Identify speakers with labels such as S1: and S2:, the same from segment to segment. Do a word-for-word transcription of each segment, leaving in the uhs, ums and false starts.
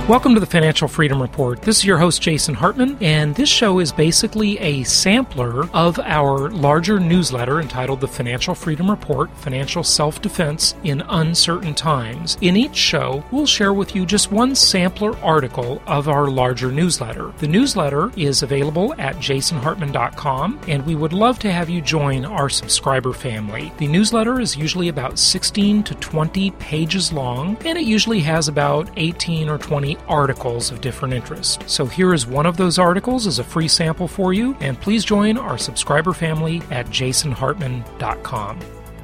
S1: Welcome to the Financial Freedom Report. This is your host, Jason Hartman, and this show is basically a sampler of our larger newsletter entitled The Financial Freedom Report, Financial Self-Defense in Uncertain Times. In each show, we'll share with you just one sampler article of our larger newsletter. The newsletter is available at jason hartman dot com, and we would love to have you join our subscriber family. The newsletter is usually about sixteen to twenty pages long, and it usually has about eighteen or twenty articles of different interests. So here is one of those articles as a free sample for you, and please join our subscriber family at jason hartman dot com.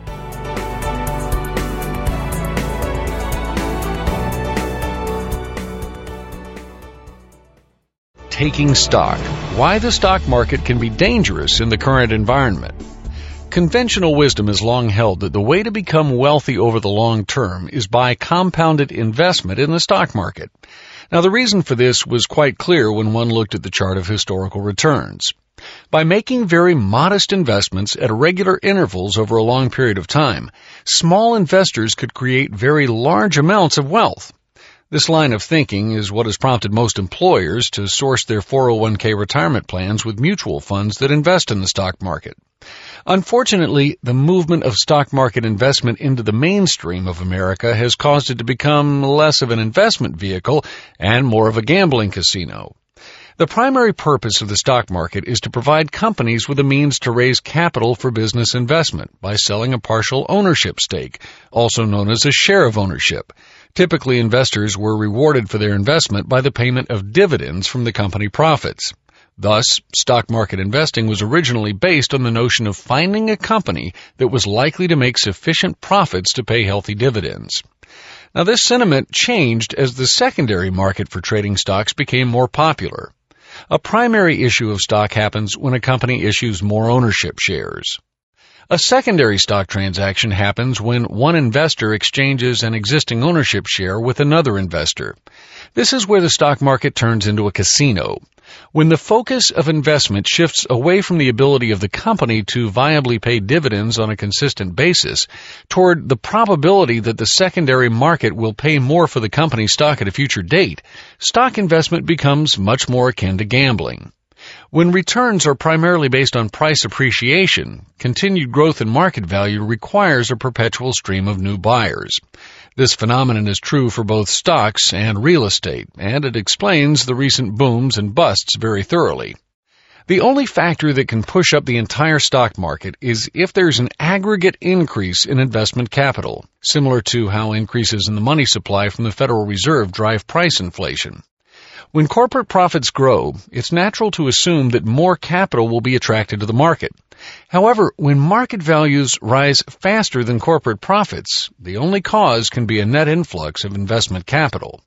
S2: Taking stock. Why the stock market can be dangerous in the current environment. Conventional wisdom has long held that the way to become wealthy over the long term is by compounded investment in the stock market. Now, the reason for this was quite clear when one looked at the chart of historical returns. By making very modest investments at regular intervals over a long period of time, small investors could create very large amounts of wealth. This line of thinking is what has prompted most employers to source their four oh one k retirement plans with mutual funds that invest in the stock market. Unfortunately, the movement of stock market investment into the mainstream of America has caused it to become less of an investment vehicle and more of a gambling casino. The primary purpose of the stock market is to provide companies with a means to raise capital for business investment by selling a partial ownership stake, also known as a share of ownership. Typically, investors were rewarded for their investment by the payment of dividends from the company profits. Thus, stock market investing was originally based on the notion of finding a company that was likely to make sufficient profits to pay healthy dividends. Now, this sentiment changed as the secondary market for trading stocks became more popular. A primary issue of stock happens when a company issues more ownership shares. A secondary stock transaction happens when one investor exchanges an existing ownership share with another investor. This is where the stock market turns into a casino. When the focus of investment shifts away from the ability of the company to viably pay dividends on a consistent basis toward the probability that the secondary market will pay more for the company's stock at a future date, stock investment becomes much more akin to gambling. When returns are primarily based on price appreciation, continued growth in market value requires a perpetual stream of new buyers. This phenomenon is true for both stocks and real estate, and it explains the recent booms and busts very thoroughly. The only factor that can push up the entire stock market is if there's an aggregate increase in investment capital, similar to how increases in the money supply from the Federal Reserve drive price inflation. When corporate profits grow, it's natural to assume that more capital will be attracted to the market. However, when market values rise faster than corporate profits, the only cause can be a net influx of investment capital.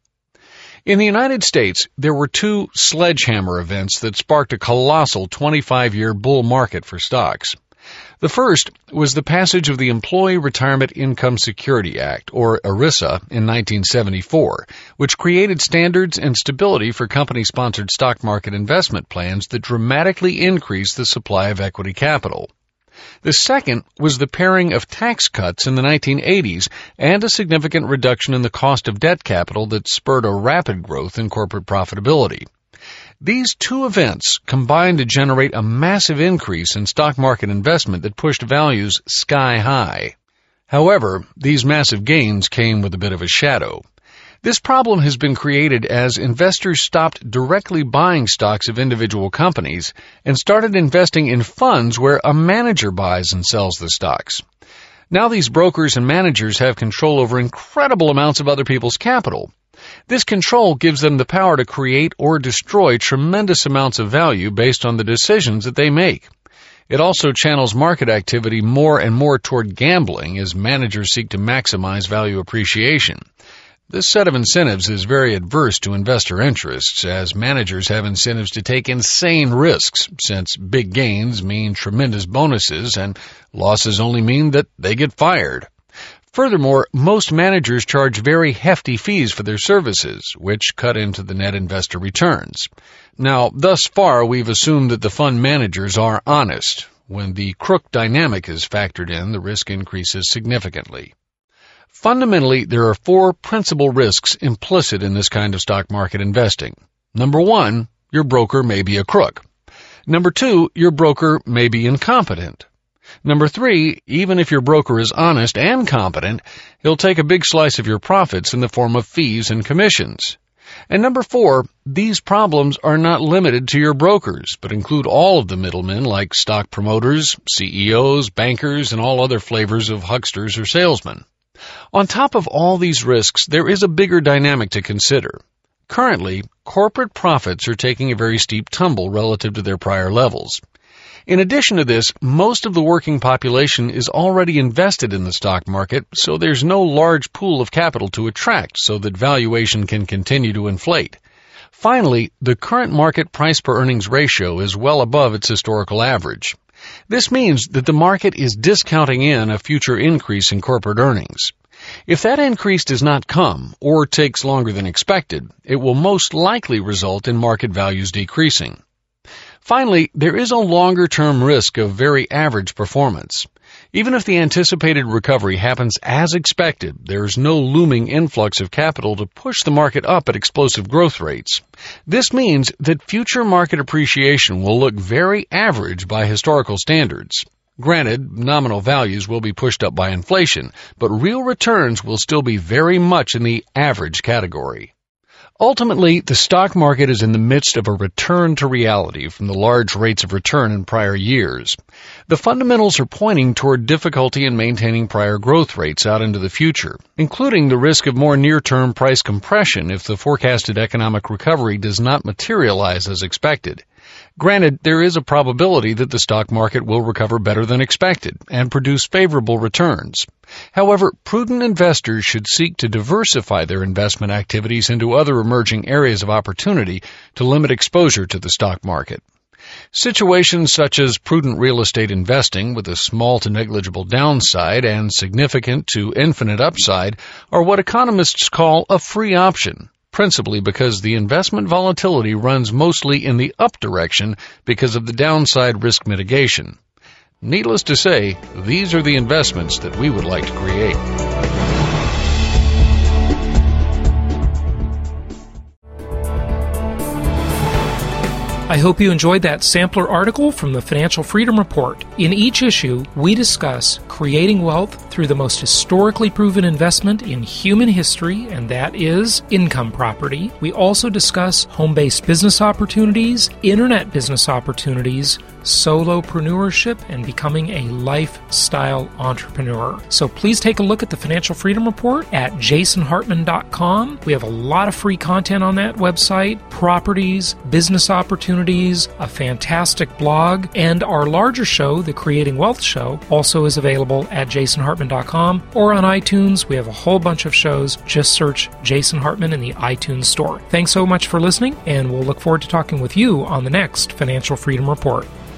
S2: In the United States, there were two sledgehammer events that sparked a colossal twenty-five year bull market for stocks. The first was the passage of the Employee Retirement Income Security Act, or ERISA, in nineteen seventy-four, which created standards and stability for company-sponsored stock market investment plans that dramatically increased the supply of equity capital. The second was the pairing of tax cuts in the nineteen eighties and a significant reduction in the cost of debt capital that spurred a rapid growth in corporate profitability. These two events combined to generate a massive increase in stock market investment that pushed values sky high. However, these massive gains came with a bit of a shadow. This problem has been created as investors stopped directly buying stocks of individual companies and started investing in funds where a manager buys and sells the stocks. Now these brokers and managers have control over incredible amounts of other people's capital. This control gives them the power to create or destroy tremendous amounts of value based on the decisions that they make. It also channels market activity more and more toward gambling as managers seek to maximize value appreciation. This set of incentives is very adverse to investor interests, as managers have incentives to take insane risks, since big gains mean tremendous bonuses and losses only mean that they get fired. Furthermore, most managers charge very hefty fees for their services, which cut into the net investor returns. Now, thus far, we've assumed that the fund managers are honest. When the crook dynamic is factored in, the risk increases significantly. Fundamentally, there are four principal risks implicit in this kind of stock market investing. Number one, your broker may be a crook. Number two, your broker may be incompetent. Number three, even if your broker is honest and competent, he'll take a big slice of your profits in the form of fees and commissions. And number four, these problems are not limited to your brokers, but include all of the middlemen like stock promoters, C E Os, bankers, and all other flavors of hucksters or salesmen. On top of all these risks, there is a bigger dynamic to consider. Currently, corporate profits are taking a very steep tumble relative to their prior levels. In addition to this, most of the working population is already invested in the stock market, so there's no large pool of capital to attract so that valuation can continue to inflate. Finally, the current market price-per-earnings ratio is well above its historical average. This means that the market is discounting in a future increase in corporate earnings. If that increase does not come, or takes longer than expected, it will most likely result in market values decreasing. Finally, there is a longer-term risk of very average performance. Even if the anticipated recovery happens as expected, there is no looming influx of capital to push the market up at explosive growth rates. This means that future market appreciation will look very average by historical standards. Granted, nominal values will be pushed up by inflation, but real returns will still be very much in the average category. Ultimately, the stock market is in the midst of a return to reality from the large rates of return in prior years. The fundamentals are pointing toward difficulty in maintaining prior growth rates out into the future, including the risk of more near-term price compression if the forecasted economic recovery does not materialize as expected. Granted, there is a probability that the stock market will recover better than expected and produce favorable returns. However, prudent investors should seek to diversify their investment activities into other emerging areas of opportunity to limit exposure to the stock market. Situations such as prudent real estate investing with a small to negligible downside and significant to infinite upside are what economists call a free option, principally because the investment volatility runs mostly in the up direction because of the downside risk mitigation. Needless to say, these are the investments that we would like to create.
S1: I hope you enjoyed that sampler article from the Financial Freedom Report. In each issue, we discuss creating wealth through the most historically proven investment in human history, and that is income property. We also discuss home-based business opportunities, internet business opportunities, solopreneurship, and becoming a lifestyle entrepreneur. So please take a look at the Financial Freedom Report at jason hartman dot com. We have a lot of free content on that website, properties, business opportunities, a fantastic blog, and our larger show, the Creating Wealth Show, also is available at jason hartman dot com or on iTunes. We have a whole bunch of shows. Just search Jason Hartman in the iTunes store. Thanks so much for listening, and we'll look forward to talking with you on the next Financial Freedom Report.